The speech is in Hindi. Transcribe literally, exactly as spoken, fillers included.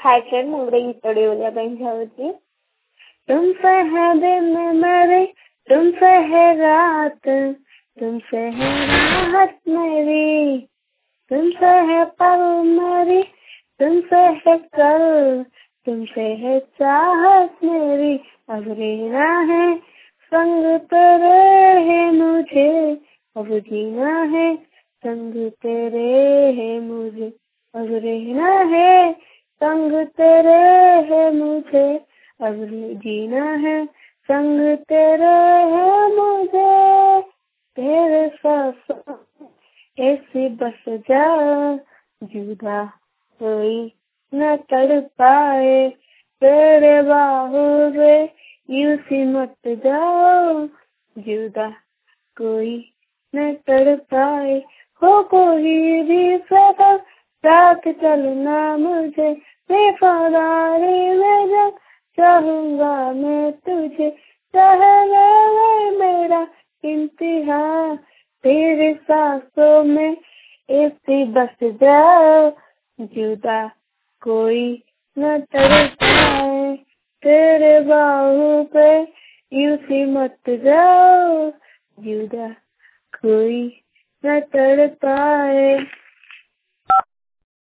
हाय फ्रेंड ମୁଁ ଗୋଟେ ଗୀତଟେ ବୋଲିବା ପାଇଁ ଚାହୁଁଛି। तुमसे है दिन मेरे, तुमसे है रात, तुमसे है राहत मेरी, तुमसे है पल मेरी, तुमसे है कल, तुमसे है चाहत मेरी। अब रहना है संग तेरे है मुझे, अब जीना है संग तेरे है मुझे, अब रहना है संग तेरे है मुझे, अब जीना है संग तेरे है मुझे। तेरे साथ ऐसी बस जा, जुदा कोई न तड़ पाए, तेरे बाहों पे यूं सी मत जाओ, जुदा कोई न तड़ पाए। हो कोई भी सफर साथ चलना मुझे, बेफादारी में जा चाहूंगा मैं तुझे, चाहना मेरा इंतहा, तेरे सांसों में ऐसी बस जाओ, जुदा कोई न तड़ पाए, तेरे बाहों पे यूं सी मत जाओ, जुदा कोई न तड़ पाए।